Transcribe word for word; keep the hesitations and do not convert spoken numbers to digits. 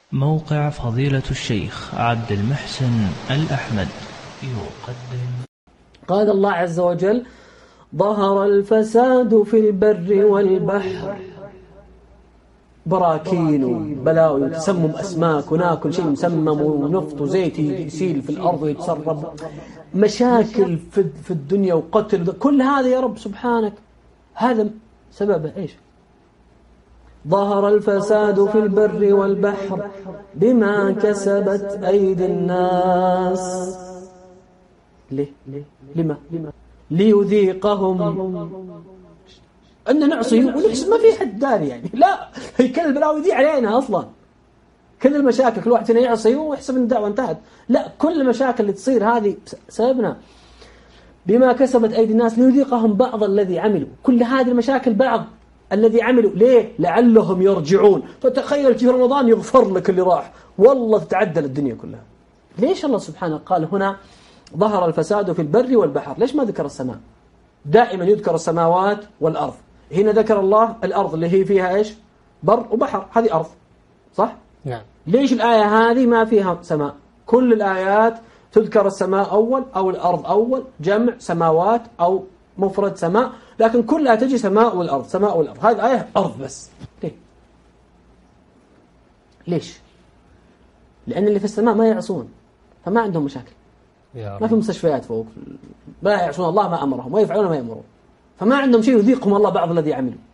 موقع فضيلة الشيخ عبد المحسن الأحمد يقدم. قال الله عز وجل: ظهر الفساد في البر والبحر، براكين وبلاوي تسمم أسماك وناكل شيء مسمم ونفط وزيت يسيل في الأرض ويتسرب، مشاكل في الدنيا وقتل، كل هذا يا رب سبحانك هذا سببه إيش؟ ظهر الفساد في البر والبحر بما كسبت أيدي الناس. ليه؟ لما؟ ليذيقهم أن نعصي ونحسب ما في حد داري، يعني لا، هي كل البلاوي دي علينا أصلا، كل المشاكل كل واحد فينا يعصي ويحسب أن الدعوة انتهت، لا، كل المشاكل اللي تصير هذه سببنا بما كسبت أيدي الناس ليذيقهم بعض الذي عملوا. كل هذه المشاكل بعض الذي عملوا، ليه؟ لعلهم يرجعون. فتخيل في رمضان يغفر لك اللي راح، والله تتعدل الدنيا كلها. ليش الله سبحانه قال هنا ظهر الفساد في البر والبحر؟ ليش ما ذكر السماء؟ دائما يذكر السماوات والأرض، هنا ذكر الله الأرض اللي هي فيها إيش؟ بر وبحر، هذه أرض، صح؟ نعم. ليش الآية هذه ما فيها سماء؟ كل الآيات تذكر السماء أول أو الأرض أول، جمع سماوات أو مفرد سماء، لكن كلها تجي سماء والأرض سماء والأرض. هذه آية أرض بس. ليه؟ ليش؟ لأن اللي في السماء ما يعصون، فما عندهم مشاكل، ما في مستشفيات فوق، لا يعصون الله ما أمرهم ويفعلون ما يأمرون، فما عندهم شيء يذيقهم الله بعض الذي عملوا.